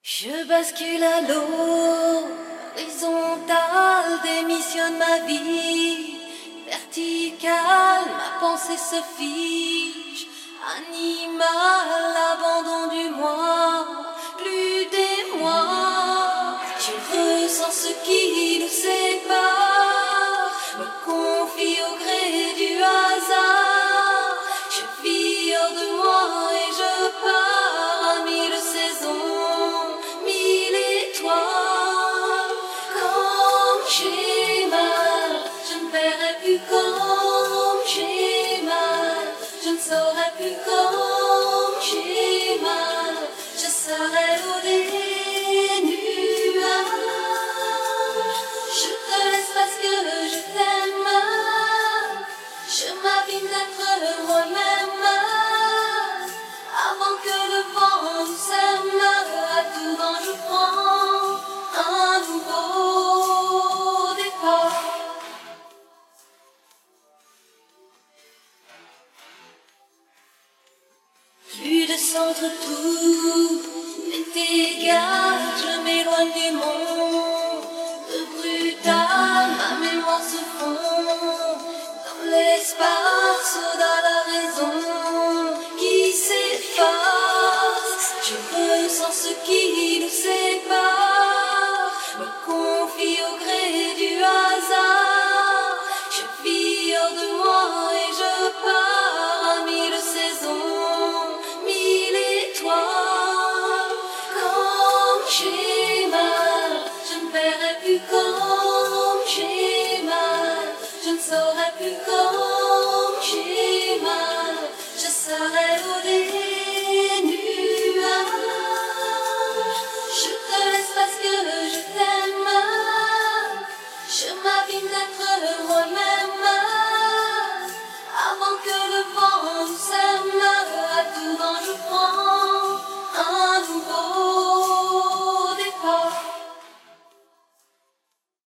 Je bascule à l'horizontale, démissionne ma vie. Verticale, ma pensée se fiche. Animal, abandon du moi, plus des mois. Je ressens ce qui nous sépare, me confie au gré du hasard. Je vis hors de moi et je pars à 1000 saisons, 1000 étoiles. Comme j'ai mal, je ne verrai plus comme j'ai mal. Je ne saurais plus comme j'ai mal. Je serai l'eau des nuages. Je te laisse parce que je t'aime. Je m'abîme d'être moi-même. Avant que le vent nous sème, à tout vent je prends un nouveau départ. Plus de centre, tout est égal. Je m'éloigne du monde brutal. Ma mémoire se fond dans l'espace, dans la raison qui s'efface. Je ressens ce qui nous sépare, me confie au gré du hasard. Je vis hors de moi et je pars à 1000 saisons, 1000 étoiles. Comme j'ai mal, je ne verrai plus comme j'ai mal. Je ne saurais plus comme j'ai mal. Je serai l'eau des nuages. Je te laisse parce que je t'aime. Je